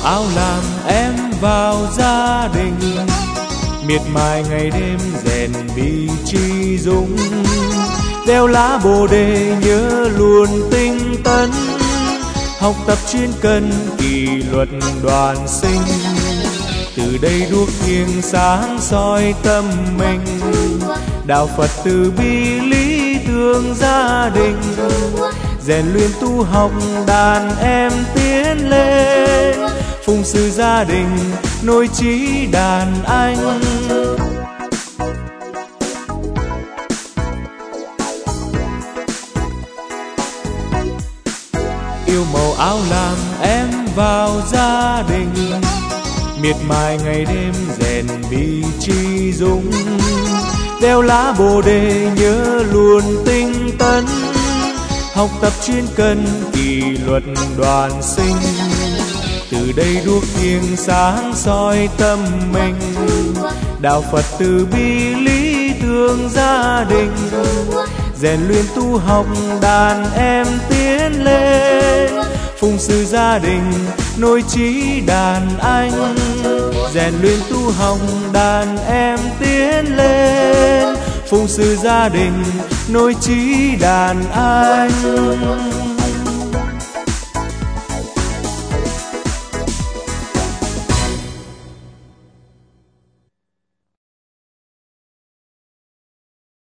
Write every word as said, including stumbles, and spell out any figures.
áo lam em vào gia đình, miệt mài ngày đêm rèn bi chi dũng. Đeo lá bồ đề nhớ luôn tinh tấn, học tập chuyên cần kỷ luật đoàn sinh. Từ đây đuốc thiêng sáng soi tâm mình, đạo Phật từ bi lý thương gia đình. Rèn luyện tu học đàn em tiến lên, phụng sự gia đình nối chí đàn anh. Yêu màu áo lam em vào gia đình, miệt mài ngày đêm rèn bi chi dũng. Đeo lá bồ đề nhớ luôn tinh tấn, học tập chuyên cần kỷ luật đoàn sinh. Từ đây đuốc thiêng sáng soi tâm mình, đạo Phật từ bi lý thương gia đình. Rèn luyện tu học đàn em tiến lên, phụng sự gia đình nối chí đàn anh. Rèn luyện tu học đàn em tiến lên, phụng sự gia đình nối chí đàn anh.